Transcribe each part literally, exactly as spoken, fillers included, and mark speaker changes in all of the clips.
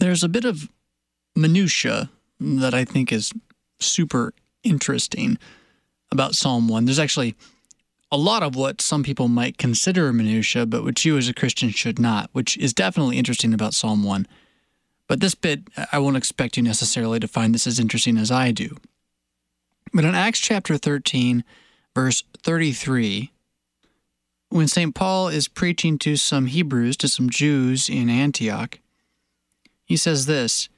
Speaker 1: There's a bit of minutia that I think is super interesting about Psalm one. There's actually a lot of what some people might consider minutia, but which you as a Christian should not, which is definitely interesting about Psalm one. But this bit, I won't expect you necessarily to find this as interesting as I do. But in Acts chapter thirteen, verse thirty-three, when Saint Paul is preaching to some Hebrews, to some Jews in Antioch, he says this.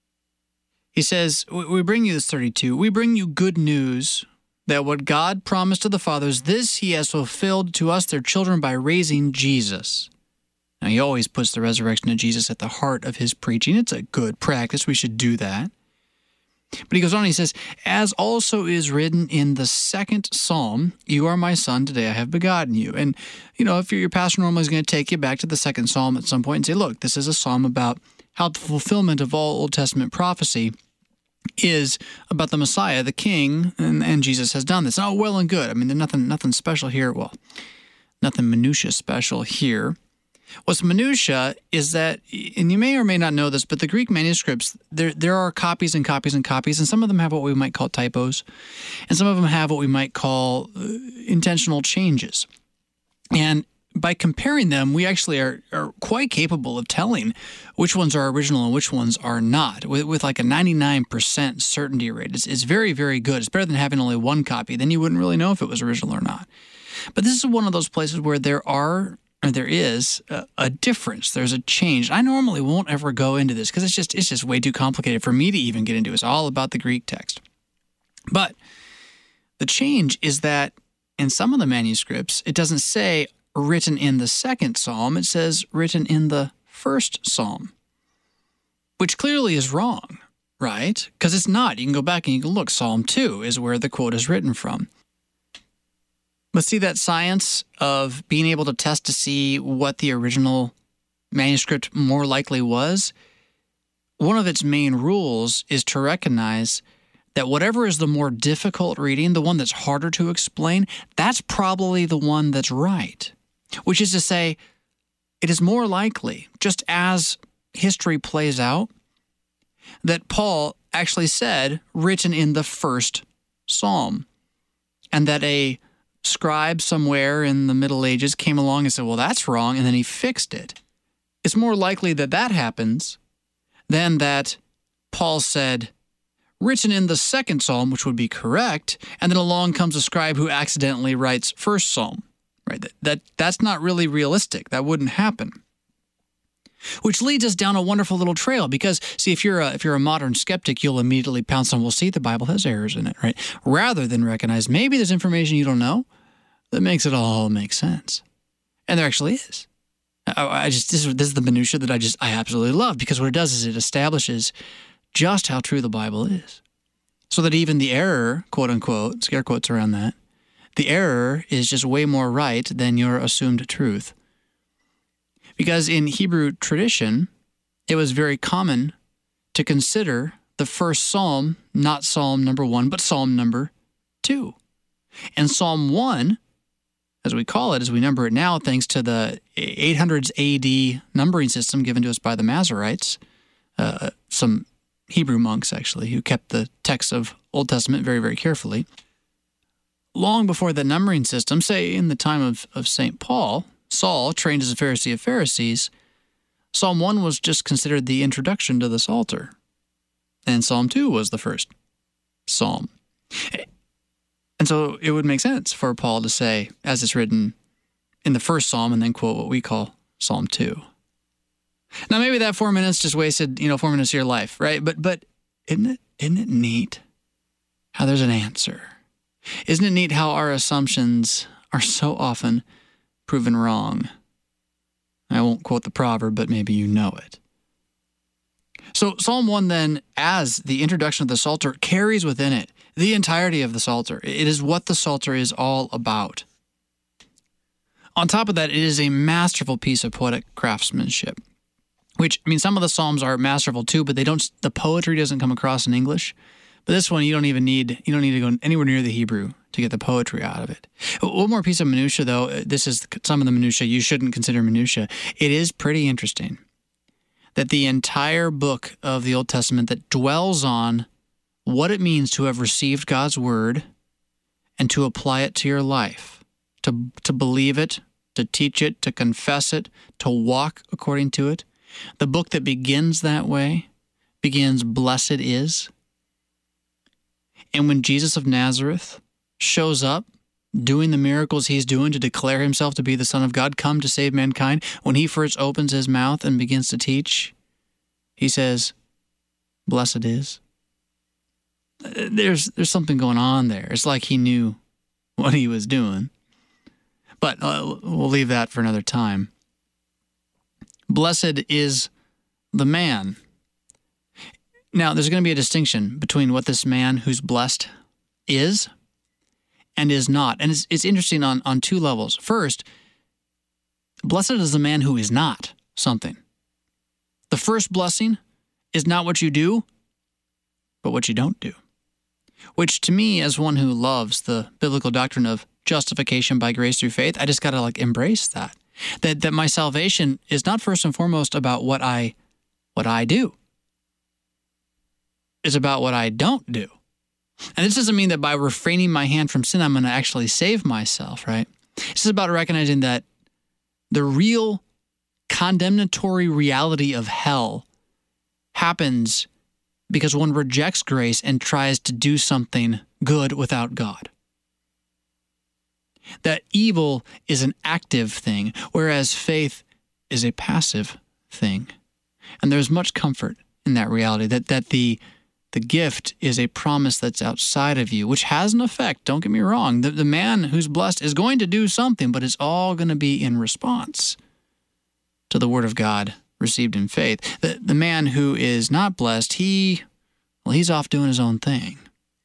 Speaker 1: He says, we bring you, this thirty-two, we bring you good news that what God promised to the fathers, this he has fulfilled to us, their children, by raising Jesus. Now, he always puts the resurrection of Jesus at the heart of his preaching. It's a good practice. We should do that. But he goes on, he says, as also is written in the second psalm, you are my son, today I have begotten you. And, you know, if your pastor normally is going to take you back to the second psalm at some point and say, look, this is a psalm about how the fulfillment of all Old Testament prophecy is about the Messiah, the King, and, and Jesus has done this. Oh, well and good. I mean, there's nothing, nothing special here. Well, nothing minutia special here. What's minutia is that, and you may or may not know this, but the Greek manuscripts, there there are copies and copies and copies, and some of them have what we might call typos, and some of them have what we might call uh, intentional changes. And by comparing them, we actually are, are quite capable of telling which ones are original and which ones are not, with, with like a ninety-nine percent certainty rate. It's, it's very, very good. It's better than having only one copy. Then you wouldn't really know if it was original or not. But this is one of those places where there are or there is a, a difference. There's a change. I normally won't ever go into this because it's just it's just way too complicated for me to even get into. It's all about the Greek text. But the change is that in some of the manuscripts, it doesn't say written in the second psalm. It says written in the first psalm, which clearly is wrong, right? Because it's not. You can go back and you can look. Psalm two is where the quote is written from. But see, that science of being able to test to see what the original manuscript more likely was, one of its main rules is to recognize that whatever is the more difficult reading, the one that's harder to explain, that's probably the one that's right. Which is to say, it is more likely, just as history plays out, that Paul actually said, written in the first psalm, and that a scribe somewhere in the Middle Ages came along and said, well, that's wrong, and then he fixed it. It's more likely that that happens than that Paul said, written in the second psalm, which would be correct, and then along comes a scribe who accidentally writes first psalm. Right? That, that That's not really realistic. That wouldn't happen. Which leads us down a wonderful little trail because, see, if you're a, if you're a modern skeptic, you'll immediately pounce on, well, see, the Bible has errors in it, right? Rather than recognize maybe there's information you don't know that makes it all make sense. And there actually is. I, I just this is, this is the minutia that I just I absolutely love because what it does is it establishes just how true the Bible is. So that even the error, quote unquote, scare quotes around that, the error is just way more right than your assumed truth. Because in Hebrew tradition, it was very common to consider the first psalm not Psalm number one, but Psalm number two. And Psalm one, as we call it, as we number it now, thanks to the eight hundreds A D numbering system given to us by the Masoretes, uh, some Hebrew monks actually, who kept the text of Old Testament very, very carefully. Long before the numbering system, say in the time of, of Saint Paul, Saul, trained as a Pharisee of Pharisees, Psalm one was just considered the introduction to the Psalter. And Psalm two was the first psalm. And so it would make sense for Paul to say, as it's written in the first psalm, and then quote what we call Psalm two. Now, maybe that four minutes just wasted, you know, four minutes of your life, right? But but isn't it isn't it neat how there's an answer? Isn't it neat how our assumptions are so often proven wrong? I won't quote the proverb, but maybe you know it. So Psalm one then, as the introduction of the Psalter, carries within it the entirety of the Psalter. It is what the Psalter is all about. On top of that, it is a masterful piece of poetic craftsmanship, which, I mean, some of the Psalms are masterful too, but they don't, the poetry doesn't come across in English. But this one, you don't even need, you don't need to go anywhere near the Hebrew to get the poetry out of it. One more piece of minutia, though. This is some of the minutia you shouldn't consider minutia. It is pretty interesting that the entire book of the Old Testament that dwells on what it means to have received God's word and to apply it to your life, to, to believe it, to teach it, to confess it, to walk according to it. The book that begins that way begins, "Blessed is." And when Jesus of Nazareth shows up, doing the miracles he's doing to declare himself to be the Son of God, come to save mankind, when he first opens his mouth and begins to teach, he says, "Blessed is." There's there's something going on there. It's like he knew what he was doing. But uh, we'll leave that for another time. Blessed is the man. Now, there's going to be a distinction between what this man who's blessed is and is not. And it's, it's interesting on, on two levels. First, blessed is the man who is not something. The first blessing is not what you do, but what you don't do. Which to me, as one who loves the biblical doctrine of justification by grace through faith, I just got to like embrace that. That that my salvation is not first and foremost about what I what I do. It's about what I don't do. And this doesn't mean that by refraining my hand from sin, I'm going to actually save myself, right? This is about recognizing that the real condemnatory reality of hell happens because one rejects grace and tries to do something good without God. That evil is an active thing, whereas faith is a passive thing. And there's much comfort in that reality, that, that the, the gift is a promise that's outside of you, which has an effect. Don't get me wrong. The, the man who's blessed is going to do something, but it's all going to be in response to the word of God received in faith. The, the man who is not blessed, he, well, he's off doing his own thing.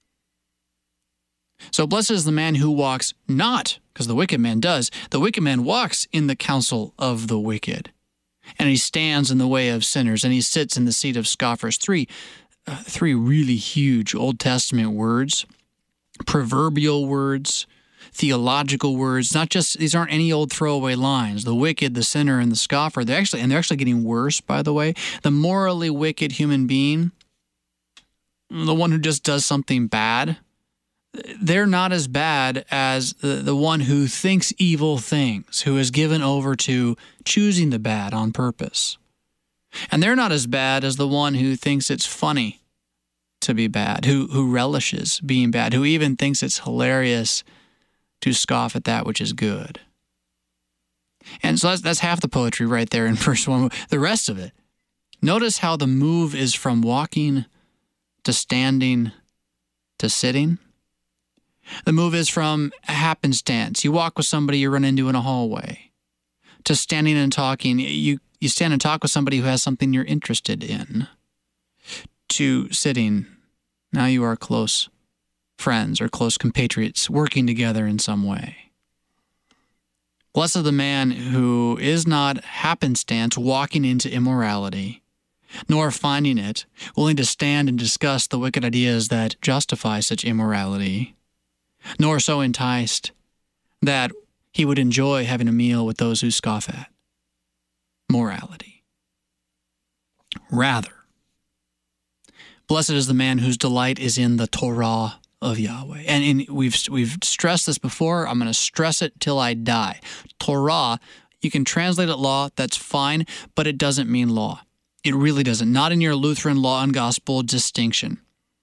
Speaker 1: So blessed is the man who walks not, because the wicked man does, the wicked man walks in the counsel of the wicked. And he stands in the way of sinners, and he sits in the seat of scoffers. Three, uh, three really huge Old Testament words, proverbial words, theological words. Not just, these aren't any old throwaway lines. The wicked, the sinner, and the scoffer, they're actually, and they're actually getting worse, by the way. The morally wicked human being, the one who just does something bad, they're not as bad as the, the one who thinks evil things, who is given over to choosing the bad on purpose. And they're not as bad as the one who thinks it's funny to be bad, who, who relishes being bad, who even thinks it's hilarious to scoff at that which is good. And so that's, that's half the poetry right there in verse one. The rest of it, notice how the move is from walking to standing to sitting. The move is from happenstance. You walk with somebody you run into in a hallway, to standing and talking. You, you stand and talk with somebody who has something you're interested in, to sitting. Now you are close friends or close compatriots working together in some way. Blessed the man who is not happenstance walking into immorality, nor finding it, willing to stand and discuss the wicked ideas that justify such immorality, nor so enticed that he would enjoy having a meal with those who scoff at morality. Rather, blessed is the man whose delight is in the Torah of Yahweh. And in, we've we've stressed this before. I'm going to stress it till I die. Torah, you can translate it law, that's fine, but it doesn't mean law. It really doesn't. Not in your Lutheran law and gospel distinction.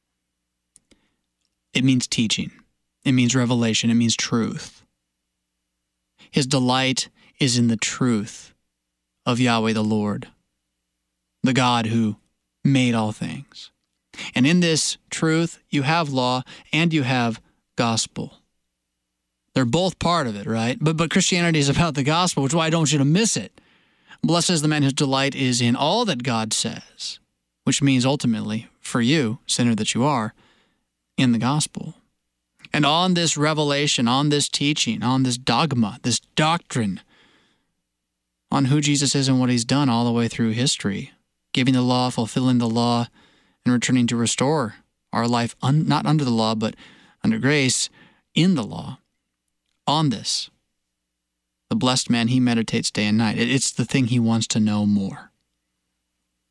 Speaker 1: It means teaching. It means revelation. It means truth. His delight is in the truth of Yahweh the Lord, the God who made all things. And in this truth, you have law and you have gospel. They're both part of it, right? But but Christianity is about the gospel, which is why I don't want you to miss it. Blessed is the man whose delight is in all that God says, which means ultimately, for you, sinner that you are, in the gospel. And on this revelation, on this teaching, on this dogma, this doctrine, on who Jesus is and what he's done all the way through history, giving the law, fulfilling the law, and returning to restore our life, un, not under the law, but under grace, in the law. On this, the blessed man, he meditates day and night. It, it's the thing he wants to know more.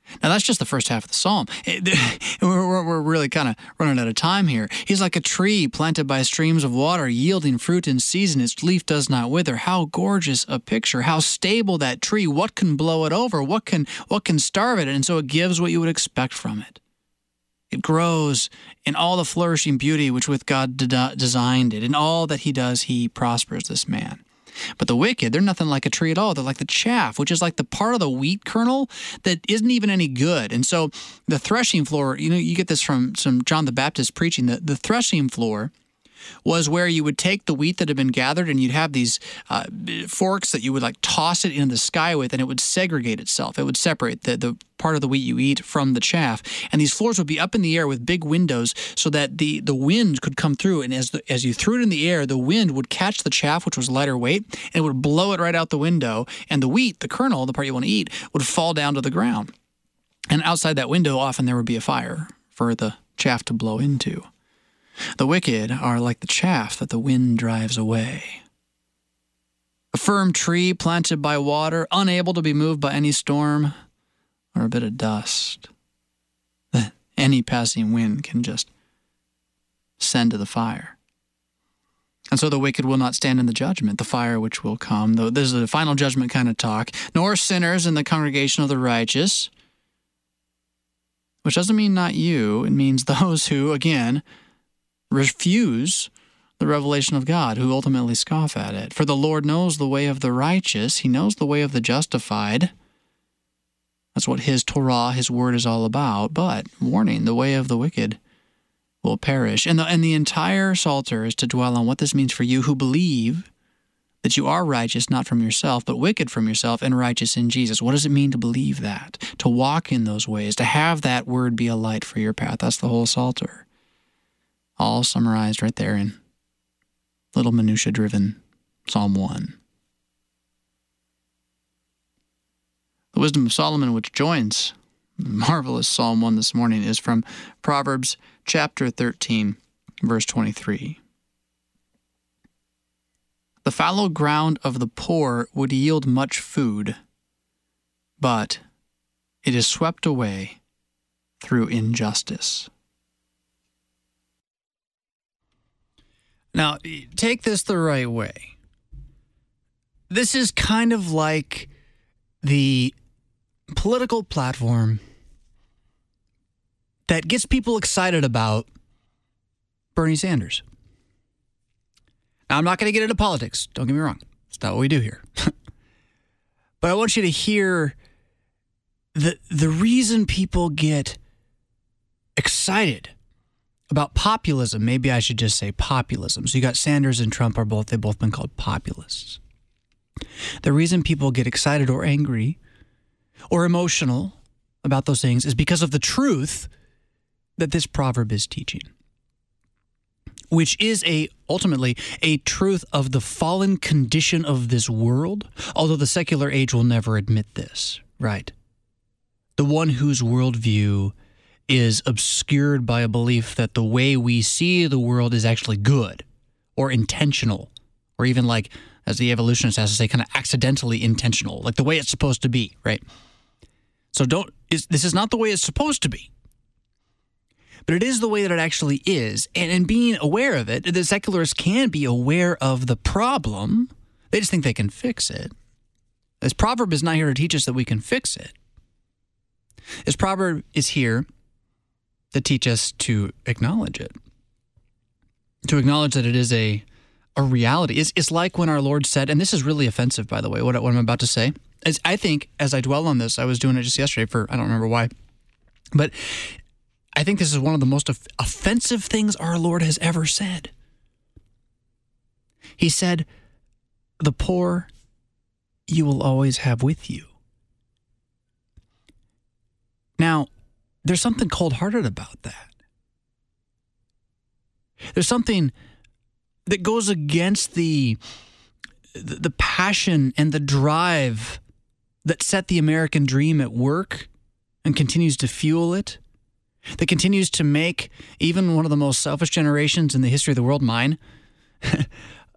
Speaker 1: Now, that's just the first half of the psalm. We're, we're really kind of running out of time here. He's like a tree planted by streams of water, yielding fruit in season. Its leaf does not wither. How gorgeous a picture. How stable that tree. What can blow it over? What can, what can starve it? And so it gives what you would expect from it. It grows in all the flourishing beauty which with God de- designed it. In all that he does, he prospers, this man. But the wicked, they're nothing like a tree at all. They're like the chaff, which is like the part of the wheat kernel that isn't even any good. And so the threshing floor, you know, you get this from some John the Baptist preaching, that the threshing floor was where you would take the wheat that had been gathered and you'd have these uh, forks that you would like toss it into the sky with, and it would segregate itself. It would separate the, the part of the wheat you eat from the chaff. And these floors would be up in the air with big windows so that the, the wind could come through. And as the, as you threw it in the air, the wind would catch the chaff, which was lighter weight, and it would blow it right out the window. And the wheat, the kernel, the part you want to eat, would fall down to the ground. And outside that window, often there would be a fire for the chaff to blow into. The wicked are like the chaff that the wind drives away. A firm tree planted by water, unable to be moved by any storm or a bit of dust that any passing wind can just send to the fire. And so the wicked will not stand in the judgment, the fire which will come. Though this is a final judgment kind of talk. Nor sinners in the congregation of the righteous, which doesn't mean not you. It means those who, again, refuse the revelation of God, who ultimately scoff at it. For the Lord knows the way of the righteous. He knows the way of the justified. That's what his Torah, his word, is all about. But, warning, the way of the wicked will perish. And the, and the entire Psalter is to dwell on what this means for you who believe that you are righteous, not from yourself, but wicked from yourself and righteous in Jesus. What does it mean to believe that? To walk in those ways, to have that word be a light for your path. That's the whole Psalter. All summarized right there in little minutia-driven Psalm one. The wisdom of Solomon, which joins the marvelous Psalm one this morning, is from Proverbs chapter thirteen, verse twenty-three. The fallow ground of the poor would yield much food, but it is swept away through injustice. Now, take this the right way. This is kind of like the political platform that gets people excited about Bernie Sanders. Now, I'm not going to get into politics. Don't get me wrong. It's not what we do here. But I want you to hear the the reason people get excited about populism. Maybe I should just say populism. So you got Sanders and Trump are both, they've both been called populists. The reason people get excited or angry or emotional about those things is because of the truth that this proverb is teaching, which is a ultimately a truth of the fallen condition of this world, although the secular age will never admit this, right? The one whose worldview is obscured by a belief that the way we see the world is actually good or intentional, or even like, as the evolutionist has to say, kind of accidentally intentional, like the way it's supposed to be, right? So don't, is, this is not the way it's supposed to be. But it is the way that it actually is. And in being aware of it, the secularists can be aware of the problem. They just think they can fix it. This proverb is not here to teach us that we can fix it. This proverb is here to teach us to acknowledge it, to acknowledge that it is a a reality. It's, it's like when our Lord said, and this is really offensive, by the way, what, what I'm about to say, is I think, as I dwell on this, I was doing it just yesterday for, I don't remember why, but I think this is one of the most of- offensive things our Lord has ever said. He said, the poor you will always have with you. Now, there's something cold-hearted about that. There's something that goes against the, the the passion and the drive that set the American dream at work and continues to fuel it, that continues to make even one of the most selfish generations in the history of the world, mine,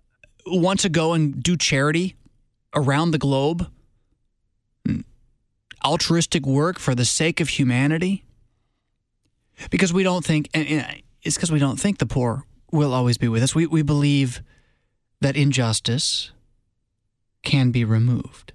Speaker 1: want to go and do charity around the globe altruistic work for the sake of humanity? Because we don't think, and it's because we don't think the poor will always be with us. We, we believe that injustice can be removed.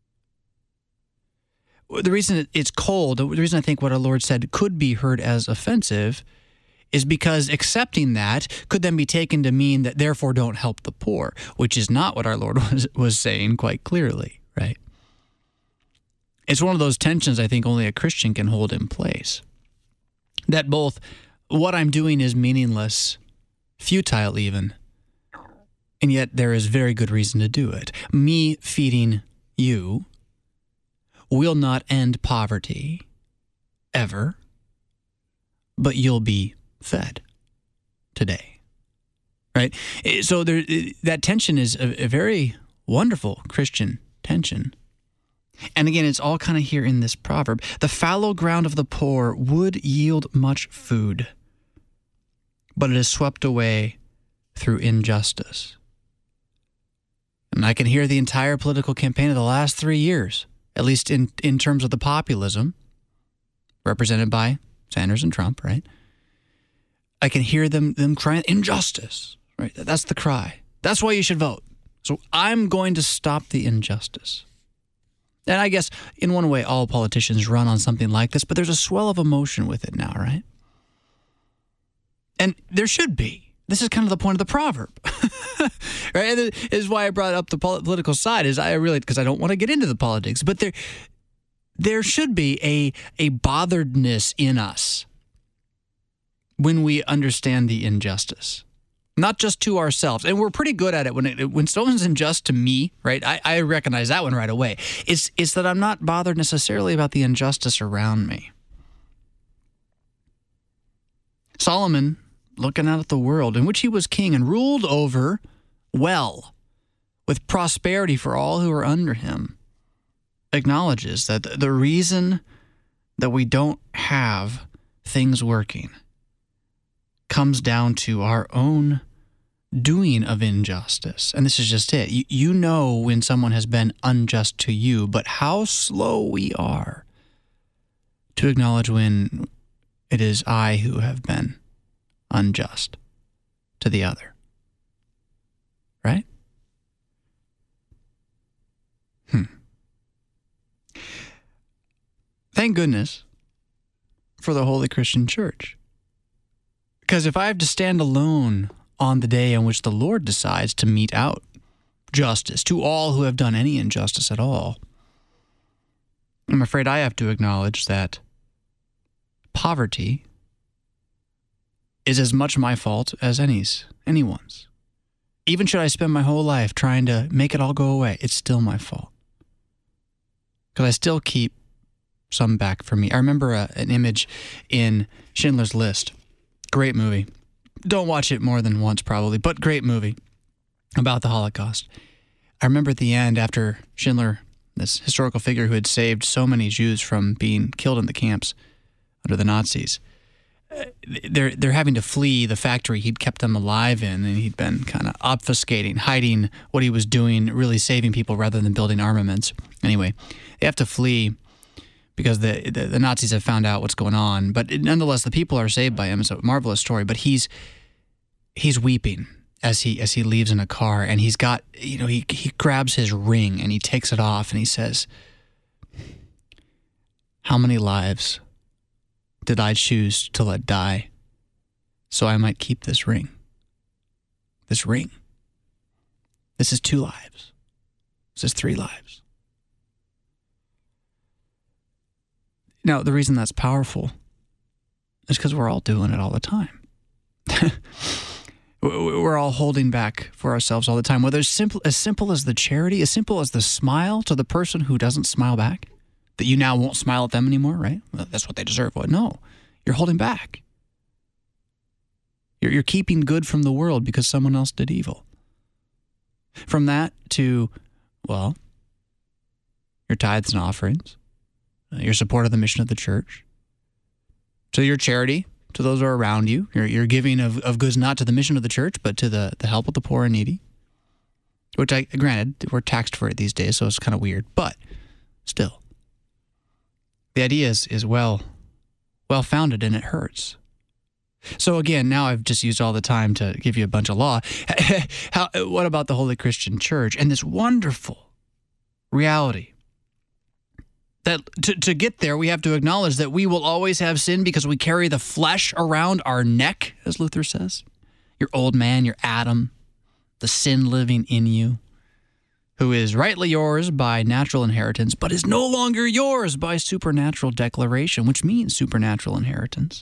Speaker 1: The reason it's cold, the reason I think what our Lord said could be heard as offensive is because accepting that could then be taken to mean that therefore don't help the poor, which is not what our Lord was, was saying quite clearly, right? It's one of those tensions I think only a Christian can hold in place. That both what I'm doing is meaningless, futile even, and yet there is very good reason to do it. Me feeding you will not end poverty, ever, but you'll be fed today, right? So there, that tension is a, a very wonderful Christian tension. And again, it's all kind of here in this proverb. The fallow ground of the poor would yield much food, but it is swept away through injustice. And I can hear the entire political campaign of the last three years, at least in, in terms of the populism, represented by Sanders and Trump, right? I can hear them them crying, injustice, right? That's the cry. That's why you should vote. So I'm going to stop the injustice. And I guess in one way, all politicians run on something like this, but there's a swell of emotion with it now, right? And there should be. This is kind of the point of the proverb, right? And this is why I brought up the political side, is I really, because I don't want to get into the politics, but there, there should be a, a botheredness in us when we understand the injustice, not just to ourselves. And we're pretty good at it when it, when someone's unjust to me, right? I, I recognize that one right away. It's, it's that I'm not bothered necessarily about the injustice around me. Solomon, looking out at the world in which he was king and ruled over well, with prosperity for all who are under him, acknowledges that the reason that we don't have things working comes down to our own doing of injustice. And this is just it. You, you know when someone has been unjust to you, but how slow we are to acknowledge when it is I who have been unjust to the other. Right? Hmm. Thank goodness for the Holy Christian Church. Because if I have to stand alone on the day in which the Lord decides to mete out justice to all who have done any injustice at all, I'm afraid I have to acknowledge that poverty is as much my fault as any's, anyone's. Even should I spend my whole life trying to make it all go away, it's still my fault. Because I still keep some back for me. I remember a, an image in Schindler's List. Great movie. Don't watch it more than once probably, but great movie about the Holocaust. I remember at the end, after Schindler, this historical figure who had saved so many Jews from being killed in the camps under the Nazis, they're they're having to flee the factory he'd kept them alive in, and he'd been kind of obfuscating, hiding what he was doing, really saving people rather than building armaments. Anyway, they have to flee because the, the the Nazis have found out what's going on. But nonetheless, the people are saved by him. It's a marvelous story. But he's he's weeping as he as he leaves in a car, and he's got, you know, he he grabs his ring and he takes it off and he says, "How many lives did I choose to let die so I might keep this ring? This ring. This is two lives. This is three lives." Now, the reason that's powerful is because we're all doing it all the time. We're all holding back for ourselves all the time, whether it's simple, as simple as the charity, as simple as the smile to the person who doesn't smile back, that you now won't smile at them anymore, right? Well, that's what they deserve. Well, no, you're holding back. You're, you're keeping good from the world because someone else did evil. From that to, well, your tithes and offerings, your support of the mission of the church, to your charity, to those who are around you. You're, you're giving of, of goods not to the mission of the church, but to the, the help of the poor and needy. Which, I granted, we're taxed for it these days, so it's kind of weird. But still, The idea is, is well, well-founded, and it hurts. So again, now I've just used all the time to give you a bunch of law. How, what about the Holy Christian Church and this wonderful reality that to, to get there, we have to acknowledge that we will always have sin because we carry the flesh around our neck, as Luther says. Your old man, your Adam, the sin living in you, who is rightly yours by natural inheritance, but is no longer yours by supernatural declaration, which means supernatural inheritance.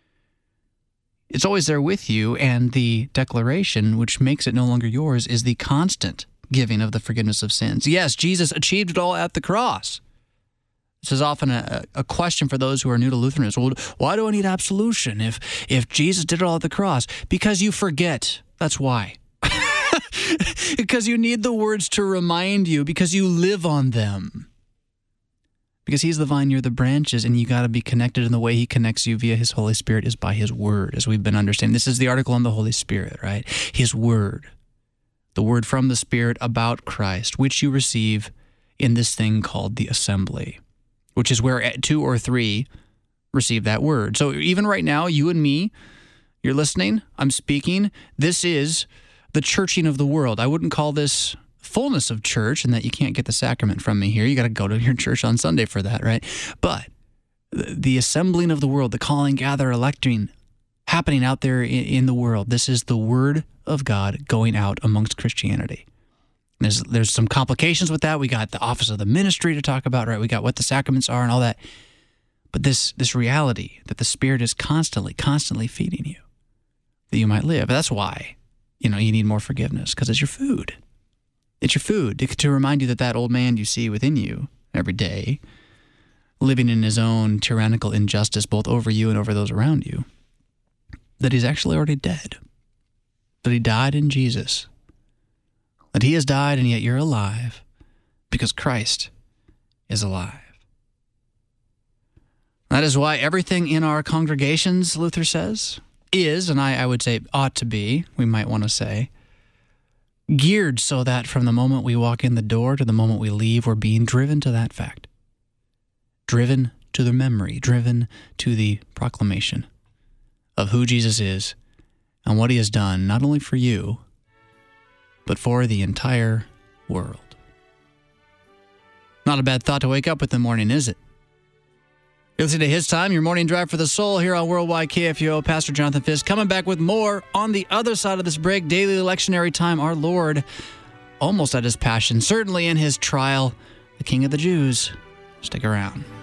Speaker 1: It's always there with you, and the declaration, which makes it no longer yours, is the constant giving of the forgiveness of sins. Yes, Jesus achieved it all at the cross. This is often a, a question for those who are new to Lutheranism. Well, why do I need absolution if, if Jesus did it all at the cross? Because you forget. That's why. Because you need the words to remind you, because you live on them. Because he's the vine, you're the branches, and you got to be connected, and the way he connects you via his Holy Spirit is by his word, as we've been understanding. This is the article on the Holy Spirit, right? His word. The word from the Spirit about Christ, which you receive in this thing called the assembly, which is where two or three receive that word. So even right now, you and me, you're listening, I'm speaking, this is the churching of the world. I wouldn't call this fullness of church, and that you can't get the sacrament from me here. You got to go to your church on Sunday for that, right? But the assembling of the world, the calling, gather, electing, happening out there in the world, this is the word of God going out amongst Christianity. There's there's some complications with that. We got the office of the ministry to talk about, right? We got what the sacraments are and all that. But this this reality that the Spirit is constantly, constantly feeding you, that you might live. That's why, you know, you need more forgiveness, because it's your food. It's your food to, to remind you that that old man you see within you every day, living in his own tyrannical injustice both over you and over those around you, that he's actually already dead, that he died in Jesus, that he has died and yet you're alive because Christ is alive. That is why everything in our congregations, Luther says, is, and I, I would say ought to be, we might want to say, geared so that from the moment we walk in the door to the moment we leave, we're being driven to that fact. Driven to the memory, driven to the proclamation of who Jesus is and what he has done, not only for you, but for the entire world. Not a bad thought to wake up with in the morning, is it? You're listening to His Time, your morning drive for the soul here on Worldwide K F U O. Pastor Jonathan Fisk coming back with more on the other side of this break. Daily lectionary time. Our Lord, almost at his passion, certainly in his trial, the King of the Jews. Stick around.